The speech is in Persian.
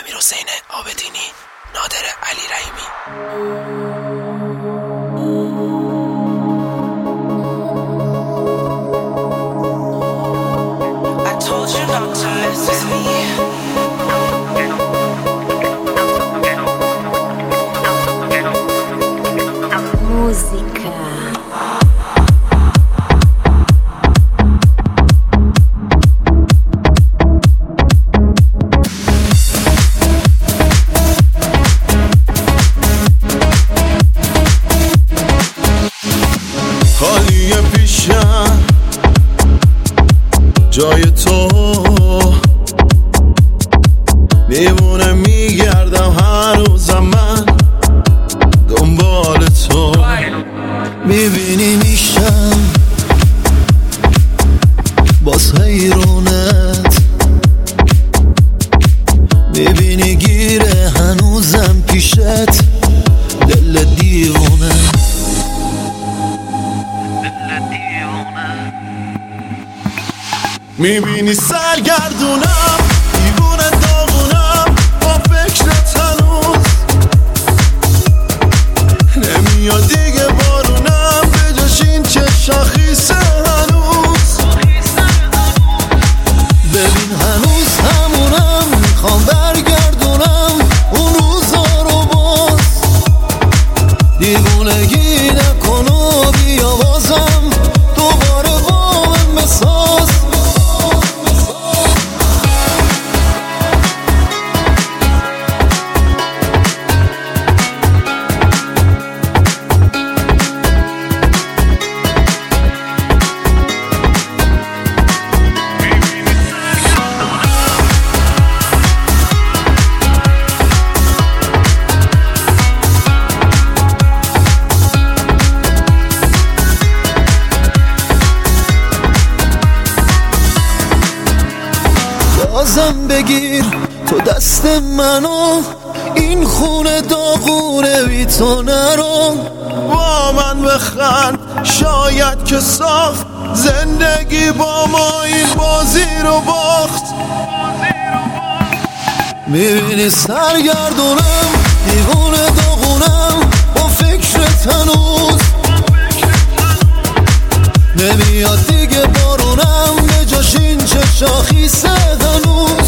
امیرحسین عابدینی، نادر علی رحیمی. خالیه پیشم جای تو، میمونه میگردم هر روزم من دنبال تو. میبینی میشم باز حیرونت، میبینی گیره هنوزم پیشت دل دیوونه. میبینی سرگردونم، دیوونه داغونم با فکرت هنوز. نمیاد دیگه بارونم به جاش این چشم خیسه هنوز. ببین هنوز همونم، میخوام برگردونم اون روزا رو باز. دیوونگی نکن و بیا بازم دوباره با من بساز. بازم بگیر تو دست منو، این خونه داغونه بی تو نرو. با من بخند شاید که ساخت زندگی با ما این بازی رو باخت. میبینی سرگردونم، دیوونه داغونم با فکرت هنوز. نمیاد دیگه بارونم به جاش این چشا خیسه هنوز.